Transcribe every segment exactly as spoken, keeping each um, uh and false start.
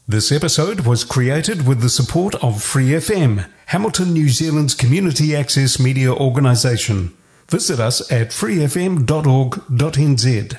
This episode was created with the support of Free F M, Hamilton, New Zealand's community access media organisation. Visit us at free f m dot org dot n z.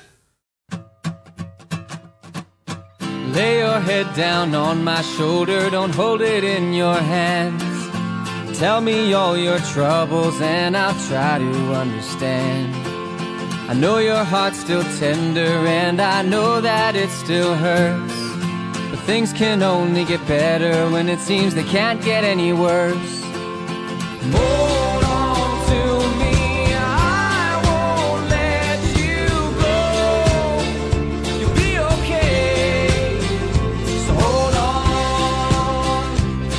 Lay your head down on my shoulder, don't hold it in your hands. Tell me all your troubles and I'll try to understand. I know your heart's still tender and I know that it still hurts. But things can only get better when it seems they can't get any worse. Hold on to me, I won't let you go. You'll be okay, so hold on.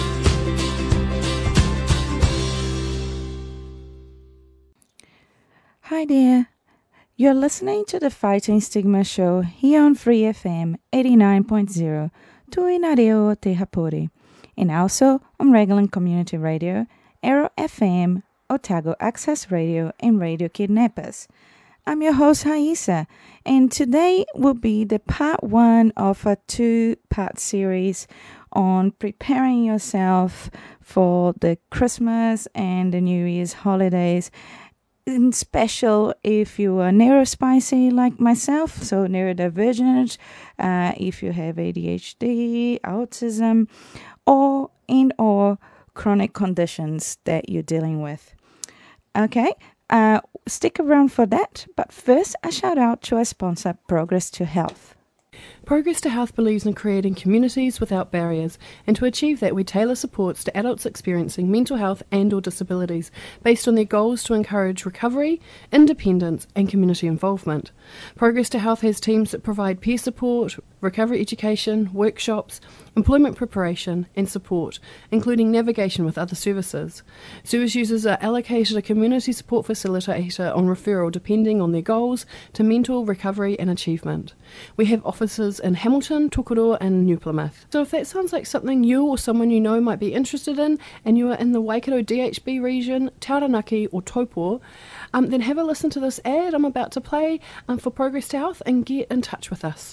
Hi there. You're listening to the Fighting Stigma Show here on Free F M eighty-nine point zero, Tuina Reo Te Hapori, and also on Raglan Community Radio, Arrow F M, Otago Access Radio, and Radio Kidnappers. I'm your host, Haisa, and today will be the part one of a two-part series on preparing yourself for the Christmas and the New Year's holidays. In special if you are neurospicy like myself, so neurodivergent, uh, if you have A D H D, autism, or and or chronic conditions that you're dealing with. Okay, uh, stick around for that, but first a shout out to our sponsor, Progress to Health. Progress to Health believes in creating communities without barriers, and to achieve that we tailor supports to adults experiencing mental health and or disabilities based on their goals to encourage recovery, independence and community involvement. Progress to Health has teams that provide peer support, recovery education, workshops, employment preparation and support, including navigation with other services. Service users are allocated a community support facilitator on referral depending on their goals to mental recovery and achievement. We have offices in Hamilton, Tokoroa and New Plymouth. So if that sounds like something you or someone you know might be interested in, and you are in the Waikato D H B region, Taranaki or Taupo, um, then have a listen to this ad I'm about to play um, for Progress to Health and get in touch with us.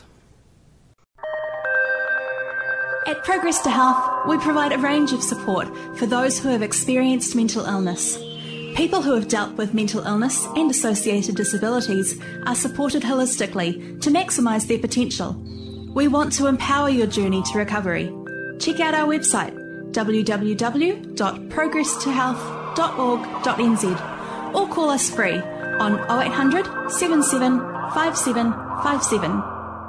At Progress to Health, we provide a range of support for those who have experienced mental illness. People who have dealt with mental illness and associated disabilities are supported holistically to maximise their potential. We want to empower your journey to recovery. Check out our website w w w dot progress to health dot org dot n z or call us free on oh eight hundred, seven seven five seven five seven.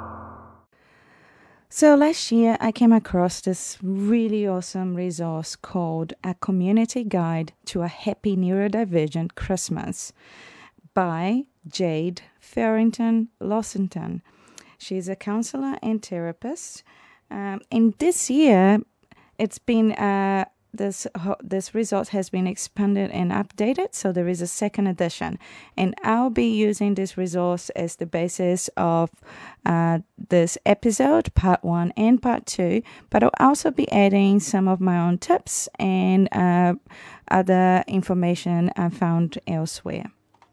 So last year I came across this really awesome resource called A Community Guide to a Happy Neurodivergent Christmas by Jade Farrington Lawsonton. She's a counselor and therapist. Um, and this year it's been uh, this this resource has been expanded and updated, so there is a second edition, and I'll be using this resource as the basis of uh, this episode, part one and part two, but I'll also be adding some of my own tips and uh, other information I found elsewhere.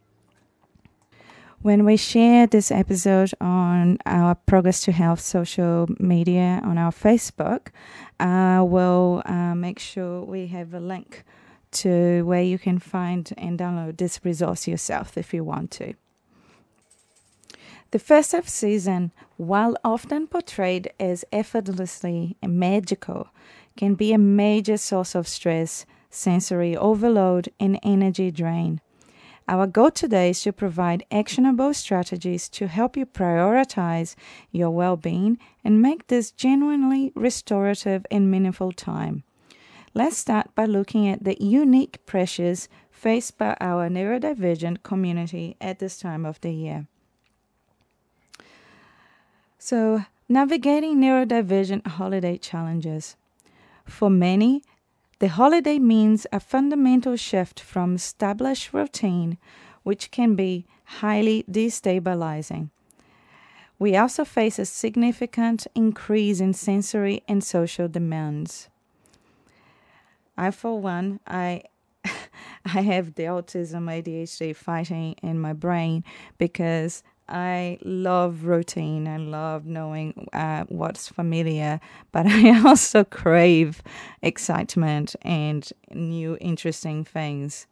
When we share this episode on our Progress to Health social media on our Facebook, uh, we'll uh, make sure we have a link to where you can find and download this resource yourself if you want to. The festive season, while often portrayed as effortlessly magical, can be a major source of stress, sensory overload, and energy drain. Our goal today is to provide actionable strategies to help you prioritize your well-being and make this genuinely restorative and meaningful time. Let's start by looking at the unique pressures faced by our neurodivergent community at this time of the year. So, navigating neurodivergent holiday challenges. For many, the holiday means a fundamental shift from established routine, which can be highly destabilizing. We also face a significant increase in sensory and social demands. I, for one, I I have the autism A D H D fighting in my brain because I love routine. I love knowing uh, what's familiar, but I also crave excitement and new interesting things.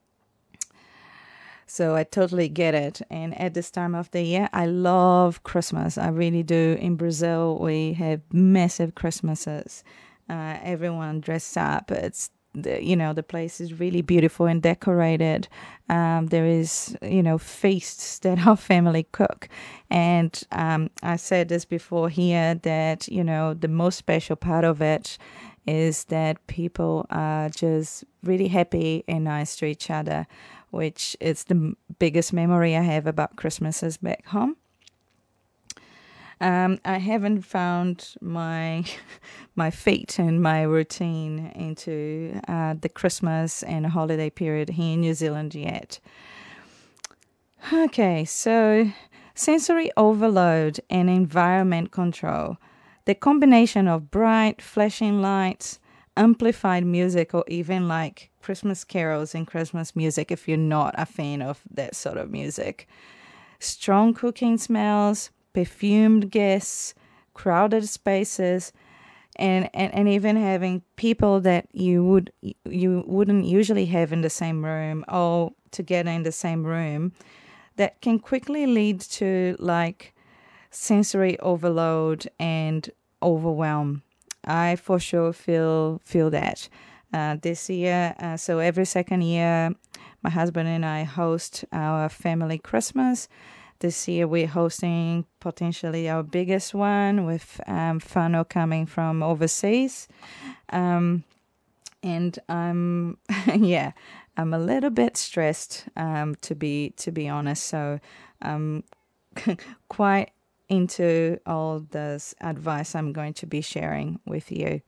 So I totally get it. And at this time of the year, I love Christmas. I really do. In Brazil, we have massive Christmases. Uh, everyone dressed up. It's the, you know, the place is really beautiful and decorated. Um, there is, you know, feasts that our family cook. And um, I said this before here that, you know, the most special part of it is that people are just really happy and nice to each other, which is the biggest memory I have about Christmases back home. Um, I haven't found my my feet and my routine into uh, the Christmas and holiday period here in New Zealand yet. Okay, so sensory overload and environment control. The combination of bright, flashing lights, amplified music, or even like Christmas carols and Christmas music if you're not a fan of that sort of music. Strong cooking smells, perfumed guests, crowded spaces, and, and, and even having people that you would you wouldn't usually have in the same room or together in the same room, that can quickly lead to like sensory overload and overwhelm. I for sure feel feel that uh, this year. Uh, so every second year, my husband and I host our family Christmas. This year we're hosting potentially our biggest one with um, whānau coming from overseas. Um, and I'm, yeah, I'm a little bit stressed, um, to be to be honest. So I'm quite into all this advice I'm going to be sharing with you.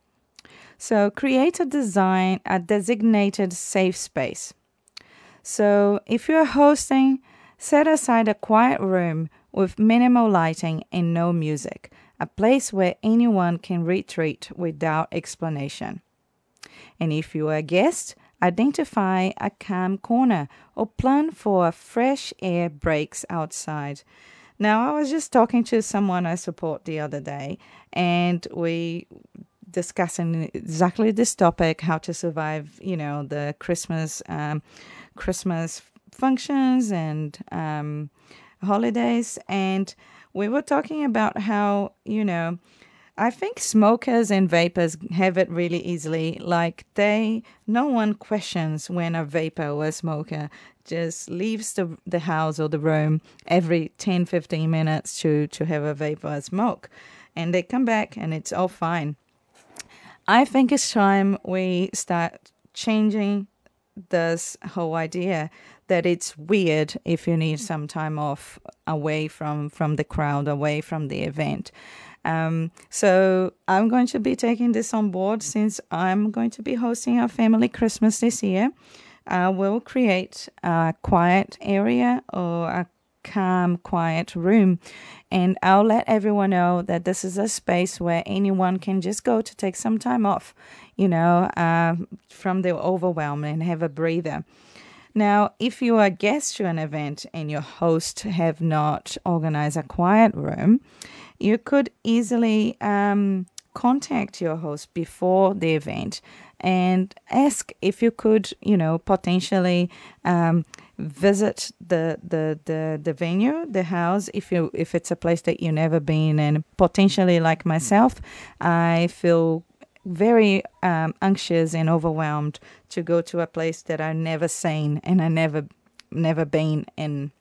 So create a design, a designated safe space. So if you're hosting, set aside a quiet room with minimal lighting and no music, a place where anyone can retreat without explanation. And if you are a guest, identify a calm corner or plan for fresh air breaks outside. Now, I was just talking to someone I support the other day, and we discussing exactly this topic, how to survive, you know, the Christmas um, Christmas functions and um, holidays. And we were talking about how, you know, I think smokers and vapors have it really easily. Like they, no one questions when a vapor or a smoker just leaves the the house or the room every ten, fifteen minutes to, to have a vapor or smoke. And they come back and it's all fine. I think it's time we start changing this whole idea that it's weird if you need some time off away from, from the crowd, away from the event. Um, so I'm going to be taking this on board since I'm going to be hosting our family Christmas this year. Uh, we'll create a quiet area or a calm, quiet room. And I'll let everyone know that this is a space where anyone can just go to take some time off, you know, uh, from the overwhelm and have a breather. Now, if you are a guest to an event and your host have not organized a quiet room, you could easily um, contact your host before the event and ask if you could, you know, potentially um, visit the, the the the venue, the house, if you if it's a place that you've never been. And potentially, like myself, I feel very um, anxious and overwhelmed to go to a place that I've never seen and I never never been in.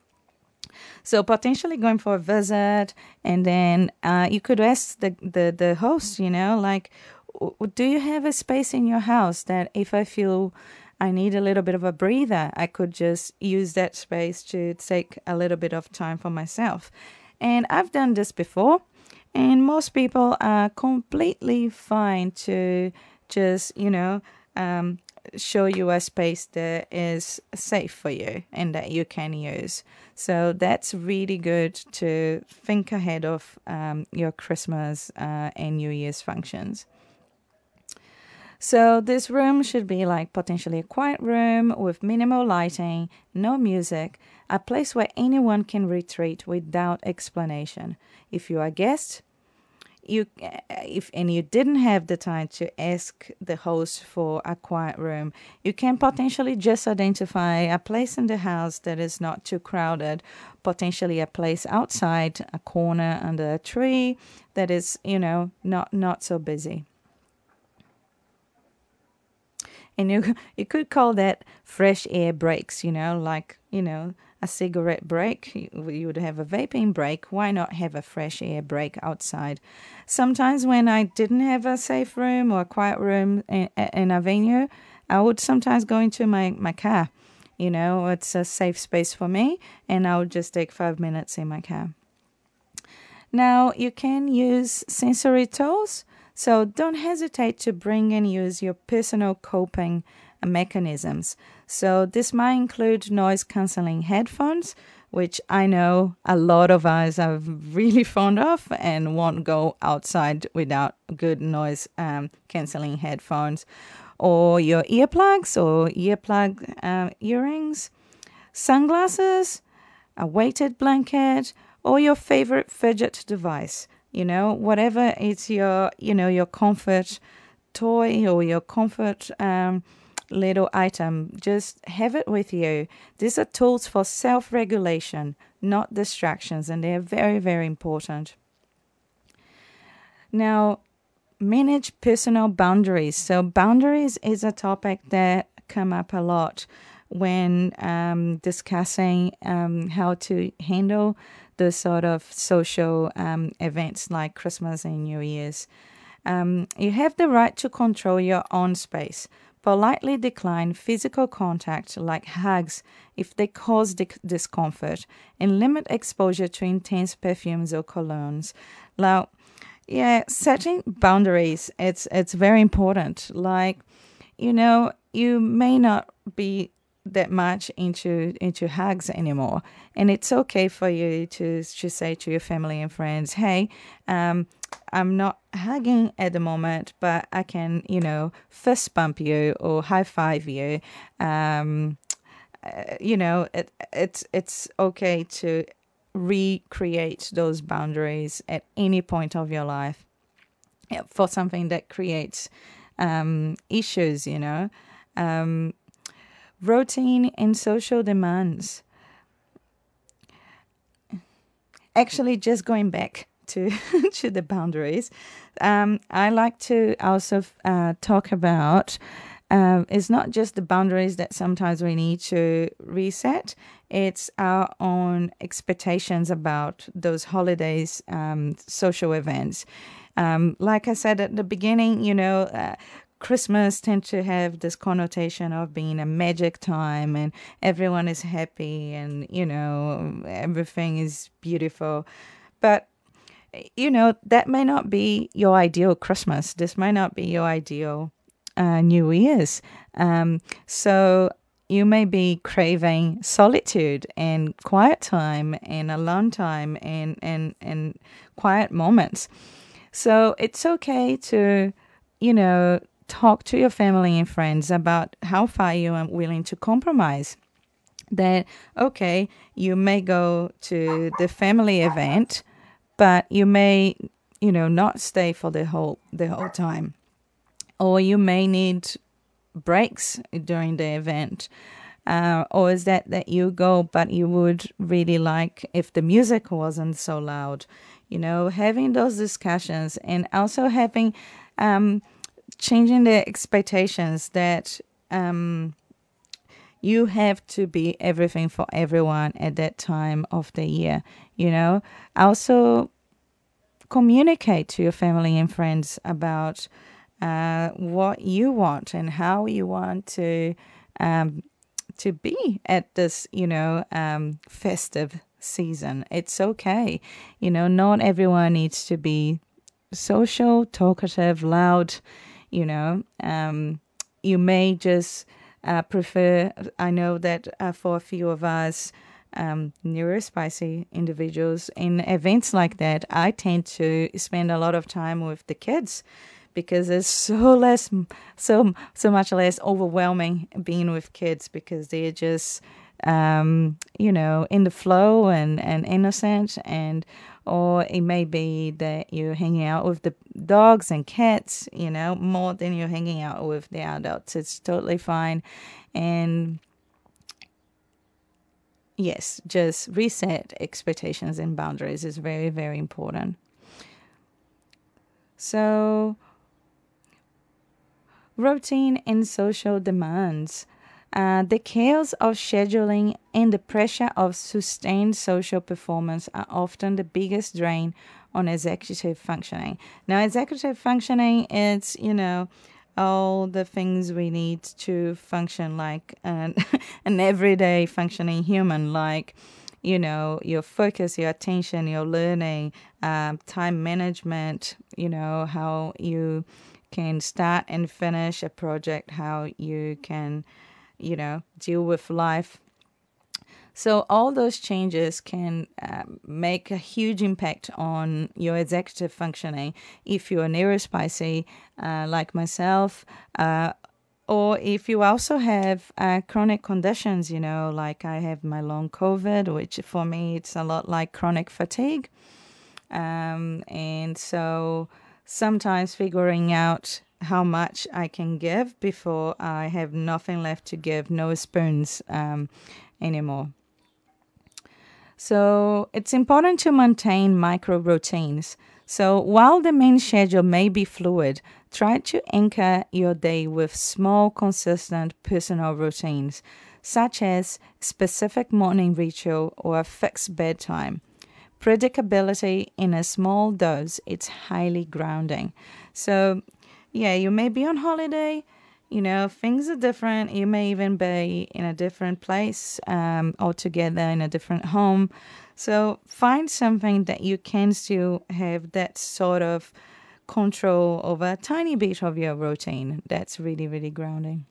So potentially going for a visit, and then uh, you could ask the, the, the host, you know, like, do you have a space in your house that if I feel I need a little bit of a breather, I could just use that space to take a little bit of time for myself? And I've done this before, and most people are completely fine to just, you know, um, show you a space that is safe for you and that you can use. So that's really good to think ahead of um, your Christmas uh, and New Year's functions. So this room should be like potentially a quiet room with minimal lighting, no music, a place where anyone can retreat without explanation. If you are a guest, you if and you didn't have the time to ask the host for a quiet room, you can potentially just identify a place in the house that is not too crowded, potentially a place outside, a corner under a tree that is, you know, not not so busy. And you you could call that fresh air breaks, you know, like, you know, a cigarette break. You, you would have a vaping break. Why not have a fresh air break outside? Sometimes when I didn't have a safe room or a quiet room in, in a venue, I would sometimes go into my, my car. You know, it's a safe space for me, and I would just take five minutes in my car. Now, you can use sensory tools. So don't hesitate to bring and use your personal coping mechanisms. So this might include noise cancelling headphones, which I know a lot of us are really fond of and won't go outside without good noise um, cancelling headphones, or your earplugs or earplug uh, earrings, sunglasses, a weighted blanket, or your favorite fidget device. You know, whatever is your, you know, your comfort toy or your comfort um, little item, just have it with you. These are tools for self-regulation, not distractions, and they're very, very important. Now, manage personal boundaries. So boundaries is a topic that come up a lot when um, discussing um, how to handle the sort of social um, events like Christmas and New Year's. Um, you have the right to control your own space. Politely decline physical contact like hugs if they cause di- discomfort, and limit exposure to intense perfumes or colognes. Now, yeah, setting boundaries, it's it's very important. Like, you know, you may not be that much into into hugs anymore, and it's okay for you to to say to your family and friends, hey, um I'm not hugging at the moment, but I can, you know, fist bump you or high five you. um uh, you know, it it's it's okay to recreate those boundaries at any point of your life for something that creates um issues, you know. um Routine and social demands. Actually, just going back to to the boundaries, um, I like to also uh, talk about. Um, it's not just the boundaries that sometimes we need to reset. It's our own expectations about those holidays, um, social events. Um, like I said at the beginning, you know. Uh, Christmas tends to have this connotation of being a magic time and everyone is happy and, you know, everything is beautiful. But, you know, that may not be your ideal Christmas. This might not be your ideal uh, New Year's. Um, so you may be craving solitude and quiet time and alone time and, and, and quiet moments. So it's okay to, you know, talk to your family and friends about how far you are willing to compromise. That, okay, you may go to the family event, but you may, you know, not stay for the whole the whole time. Or you may need breaks during the event. Uh, or is that that you go, but you would really like if the music wasn't so loud. You know, having those discussions and also having... Um, changing the expectations that um, you have to be everything for everyone at that time of the year, you know. Also communicate to your family and friends about uh, what you want and how you want to um, to be at this, you know, um, festive season. It's okay. You know, not everyone needs to be social, talkative, loud. You know, um, you may just uh, prefer, I know that uh, for a few of us um, neurospicy individuals, in events like that, I tend to spend a lot of time with the kids because it's so less, so so much less overwhelming being with kids, because they're just, um, you know, in the flow and, and innocent. And or it may be that you're hanging out with the dogs and cats, you know, more than you're hanging out with the adults. It's totally fine. And yes, just reset expectations and boundaries is very, very important. So, routine and social demands. Uh, the chaos of scheduling and the pressure of sustained social performance are often the biggest drain on executive functioning. Now, executive functioning, it's, you know, all the things we need to function like an, an everyday functioning human, like, you know, your focus, your attention, your learning, um, time management, you know, how you can start and finish a project, how you can, you know, deal with life. So all those changes can uh, make a huge impact on your executive functioning if you're neurospicy, uh, like myself, uh, or if you also have uh, chronic conditions, you know, like I have my long COVID, which for me, it's a lot like chronic fatigue. Um, and so sometimes figuring out how much I can give before I have nothing left to give, no spoons um, anymore. So it's important to maintain micro routines. So while the main schedule may be fluid, try to anchor your day with small, consistent personal routines, such as specific morning ritual or a fixed bedtime. Predictability in a small dose, it's highly grounding. So yeah, you may be on holiday, you know, things are different. You may even be in a different place um, altogether, in a different home. So find something that you can still have that sort of control over a tiny bit of your routine. That's really, really grounding.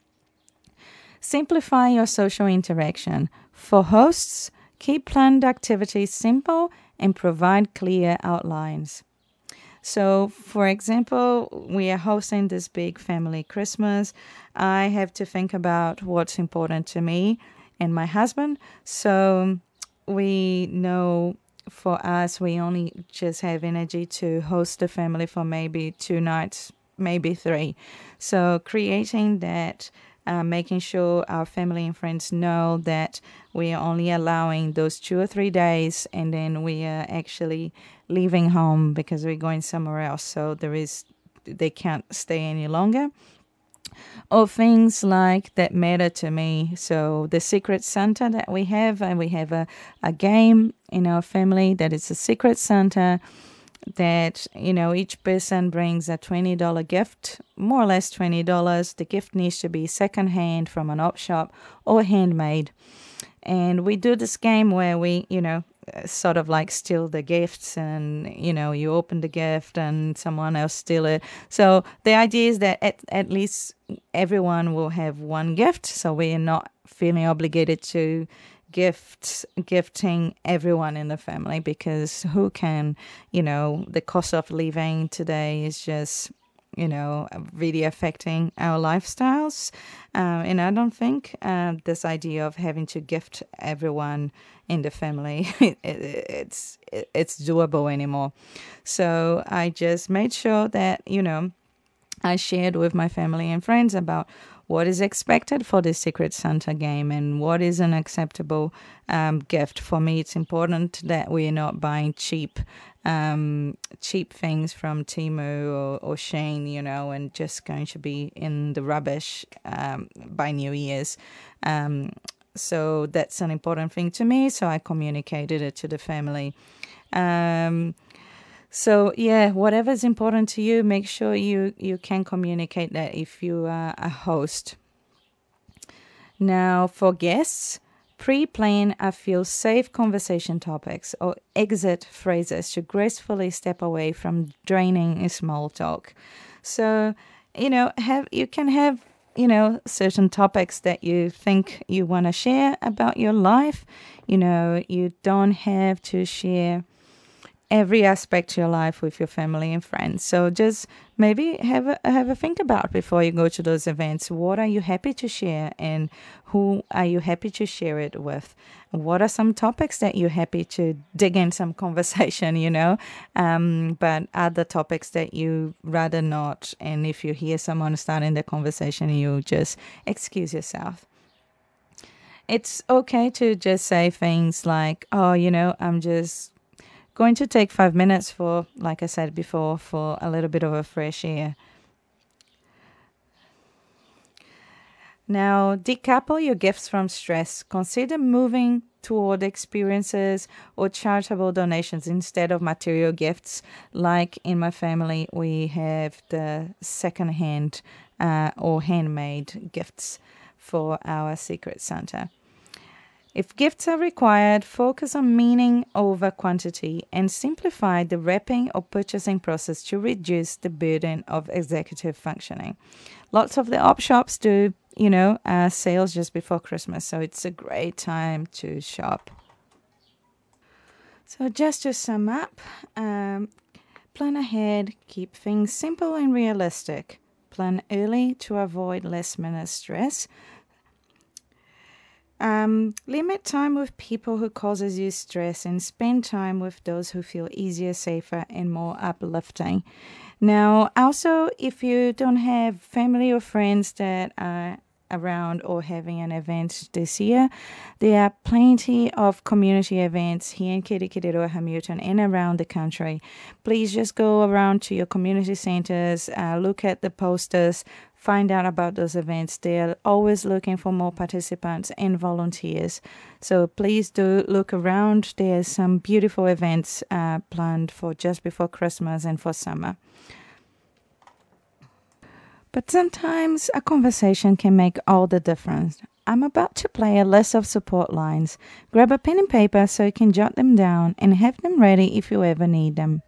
Simplify your social interaction. For hosts, keep planned activities simple and provide clear outlines. So, for example, we are hosting this big family Christmas. I have to think about what's important to me and my husband. So, we know for us, we only just have energy to host the family for maybe two nights, maybe three. So, creating that, uh, making sure our family and friends know that we are only allowing those two or three days, and then we are actually leaving home because we're going somewhere else. So there is, they can't stay any longer. Or things like that matter to me. So the Secret Santa that we have, and we have a, a game in our family that is a Secret Santa that, you know, each person brings a twenty dollars gift, more or less twenty dollars. The gift needs to be secondhand from an op shop or handmade. And we do this game where we, you know, sort of like steal the gifts, and, you know, you open the gift and someone else steal it. So the idea is that at, at least everyone will have one gift. So we're not feeling obligated to gift gifting everyone in the family, because who can, you know, the cost of living today is just, you know, really affecting our lifestyles. Uh, and I don't think uh, this idea of having to gift everyone in the family, it, it, it's it, it's doable anymore. So I just made sure that, you know, I shared with my family and friends about what is expected for the Secret Santa game and what is an acceptable um, gift. For me, it's important that we're not buying cheap um, cheap things from Temu or, or Shein, you know, and just going to be in the rubbish um, by New Year's. Um, so that's an important thing to me, so I communicated it to the family. Um, So, yeah, whatever is important to you, make sure you, you can communicate that if you are a host. Now, for guests, pre-plan a few safe conversation topics or exit phrases to gracefully step away from draining small talk. So, you know, have you can have, you know, certain topics that you think you want to share about your life. You know, you don't have to share every aspect of your life with your family and friends. So just maybe have a, have a think about before you go to those events. What are you happy to share, and who are you happy to share it with? What are some topics that you're happy to dig in some conversation, you know, um, but other topics that you rather not. And if you hear someone starting the conversation, you just excuse yourself. It's okay to just say things like, oh, you know, I'm just going to take five minutes for, like I said before, for a little bit of a fresh air. Now, decouple your gifts from stress. Consider moving toward experiences or charitable donations instead of material gifts. Like in my family, we have the second-hand uh, or handmade gifts for our Secret Santa. If gifts are required, focus on meaning over quantity and simplify the wrapping or purchasing process to reduce the burden of executive functioning. Lots of the op shops do, you know, uh, sales just before Christmas, so it's a great time to shop. So just to sum up, um, plan ahead, keep things simple and realistic. Plan early to avoid last-minute stress. Um, limit time with people who causes you stress and spend time with those who feel easier, safer, and more uplifting. Now, also, if you don't have family or friends that are around or having an event this year, there are plenty of community events here in Kirikiriroa, Hamilton, and around the country. Please just go around to your community centers, uh, look at the posters, find out about those events. They're always looking for more participants and volunteers. So please do look around. There's some beautiful events uh, planned for just before Christmas and for summer. But sometimes a conversation can make all the difference. I'm about to play a list of support lines. Grab a pen and paper so you can jot them down and have them ready if you ever need them.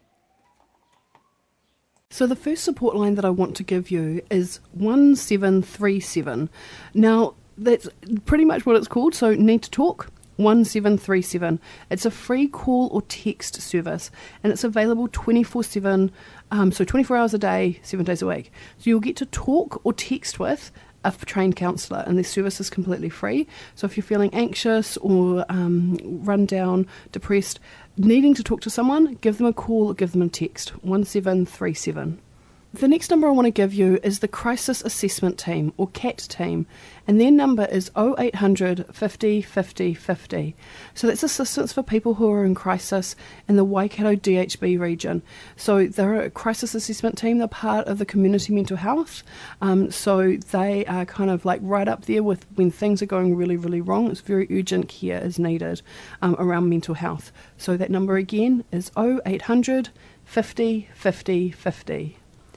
So the first support line that I want to give you is one seven three seven. Now, that's pretty much what it's called, so Need to Talk, one seven three seven. It's a free call or text service, and it's available twenty-four seven, um, so twenty-four hours a day, seven days a week. So you'll get to talk or text with a trained counsellor, and this service is completely free. So if you're feeling anxious or um, run down, depressed, needing to talk to someone, give them a call or give them a text, one seven three seven. The next number I want to give you is the Crisis Assessment Team, or C A T team, and their number is oh eight hundred, fifty, fifty, fifty. So that's assistance for people who are in crisis in the Waikato D H B region. So they're a crisis assessment team, they're part of the community mental health, um, so they are kind of like right up there with when things are going really, really wrong. It's very urgent care is needed um, around mental health. So that number again is oh eight hundred, fifty, fifty, fifty.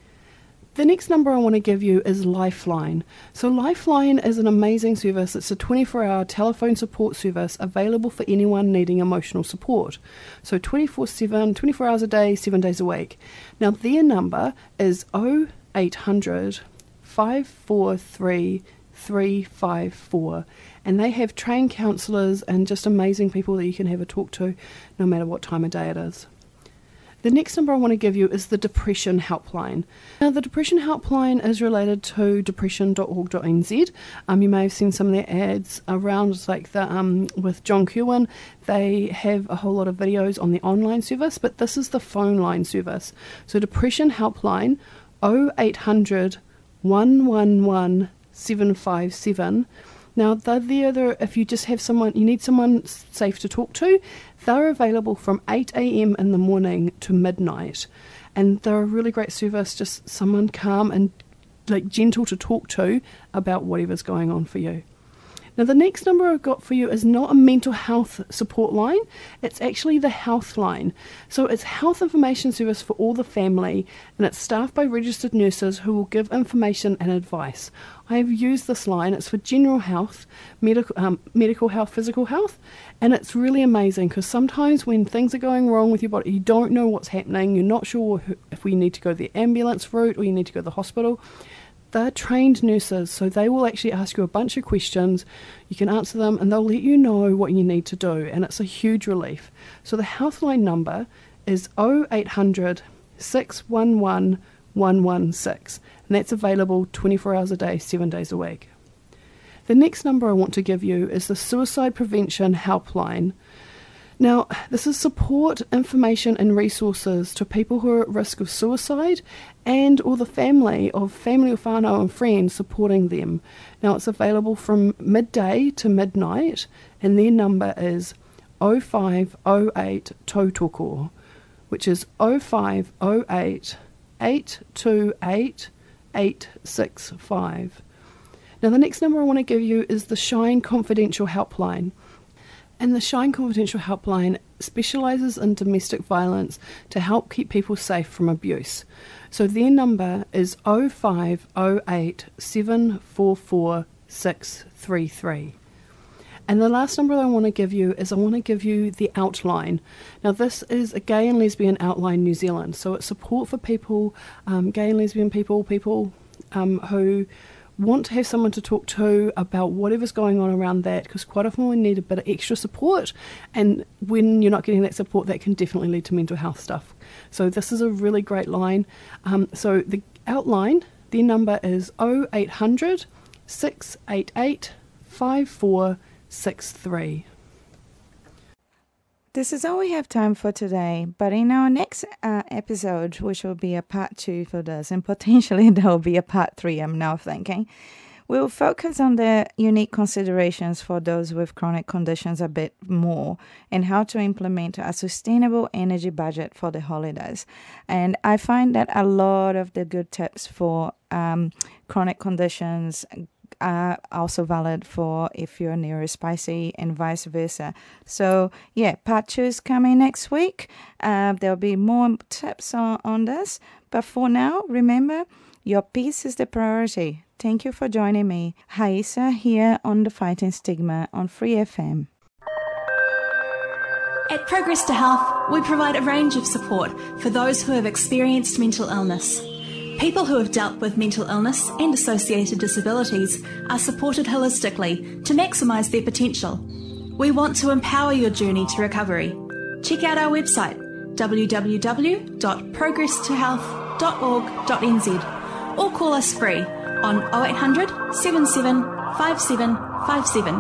The next number I want to give you is Lifeline. So Lifeline is an amazing service. It's a twenty-four hour telephone support service available for anyone needing emotional support. So twenty-four seven, twenty-four hours a day, seven days a week. Now their number is oh eight hundred, five four three, three five four. And they have trained counsellors and just amazing people that you can have a talk to no matter what time of day it is. The next number I want to give you is the Depression Helpline. Now, the Depression Helpline is related to depression dot org dot n z. Um, you may have seen some of their ads around, like the um, with John Kirwan. They have a whole lot of videos on the online service, but this is the phone line service. So Depression Helpline, oh eight hundred, one one one, seven five seven. Now, they're there if you just have someone, you need someone safe to talk to. They're available from eight a.m. in the morning to midnight. And they're a really great service, just someone calm and like gentle to talk to about whatever's going on for you. Now, the next number I've got for you is not a mental health support line. It's actually the health line. So it's health information service for all the family, and it's staffed by registered nurses who will give information and advice. I have used this line. It's for general health, medical, um, medical health, physical health, and it's really amazing because sometimes when things are going wrong with your body, you don't know what's happening, you're not sure if we need to go the ambulance route or you need to go to the hospital. They're trained nurses, so they will actually ask you a bunch of questions. You can answer them and they'll let you know what you need to do, and it's a huge relief. So the Healthline number is oh eight hundred, six one one, one one six, and that's available twenty-four hours a day, seven days a week. The next number I want to give you is the Suicide Prevention Helpline. Now, this is support, information and resources to people who are at risk of suicide and or the family of family or whānau and friends supporting them. Now, it's available from midday to midnight, and their number is oh five oh eight tautoko, which is oh five oh eight, eight two eight, eight six five. Now, the next number I want to give you is the Shine Confidential Helpline. And the Shine Confidential Helpline specialises in domestic violence to help keep people safe from abuse. So their number is oh five oh eight, seven four four, six three three. And the last number I want to give you is I want to give you the Outline. Now, this is a Gay and Lesbian Outline New Zealand. So it's support for people, um, gay and lesbian people, people um, who want to have someone to talk to about whatever's going on around that, because quite often we need a bit of extra support, and when you're not getting that support, that can definitely lead to mental health stuff. So this is a really great line. Um, so the Outline, their number is oh eight hundred, six eight eight, five four six three. This is all we have time for today, but in our next uh, episode, which will be a part two for this, and potentially there will be a part three, I'm now thinking, we will focus on the unique considerations for those with chronic conditions a bit more, and how to implement a sustainable energy budget for the holidays. And I find that a lot of the good tips for um, chronic conditions are also valid for if you're neurospicy and vice versa. So yeah, part two is coming next week. Uh, there'll be more tips on, on this. But for now, remember, your peace is the priority. Thank you for joining me. Haisa here on the Fighting Stigma on Free F M. At Progress to Health, we provide a range of support for those who have experienced mental illness. People who have dealt with mental illness and associated disabilities are supported holistically to maximise their potential. We want to empower your journey to recovery. Check out our website w w w dot progress to health dot org dot n z or call us free on oh eight hundred, seven seven five seven five seven.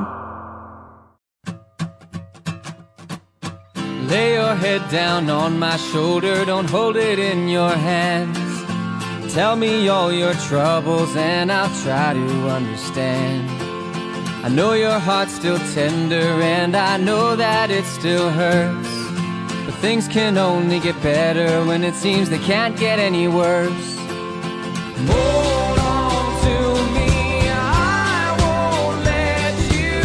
Lay your head down on my shoulder, don't hold it in your hands. Tell me all your troubles and I'll try to understand. I know your heart's still tender and I know that it still hurts, but things can only get better when it seems they can't get any worse. Hold on to me, I won't let you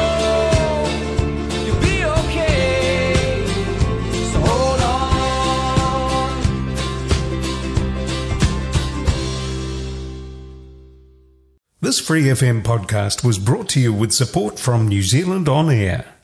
go. You'll be okay, so hold on. This Free F M podcast was brought to you with support from New Zealand On Air.